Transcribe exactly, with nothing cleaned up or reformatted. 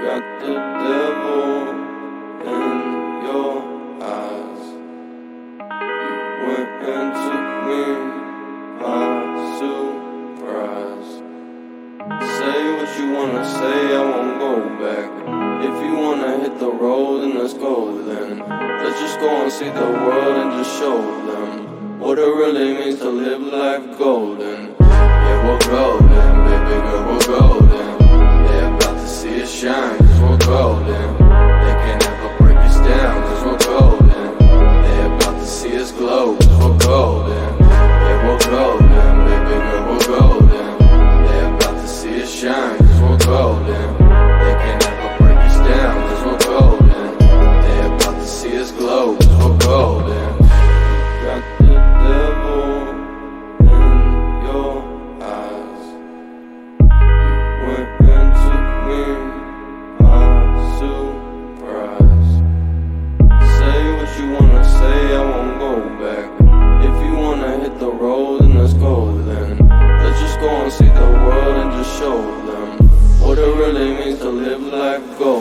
got the devil in your eyes. You went and took me by surprise. Say what you wanna say, I won't go back. If you wanna hit the road, then let's go then. Let's just go and see the world and just show them what it really means to live life golden. Yeah, we're golden, baby girl, we're golden. They're about to see us shine, cause we're golden. They can't ever break us down, cause we're golden. They're about to see us glow, cause we're golden. Yeah, we're golden, baby girl, we're golden. They're about to see us shine, cause we're golden. They can't ever break us down, cause we're golden. They're about to see us glow, cause we're golden. Got the devil in your eyes. You went and took me by surprise. Say what you wanna say, I won't go back. If you wanna hit the road, then let's go then. Let's just go and see the world and just show them what it really means to live life golden.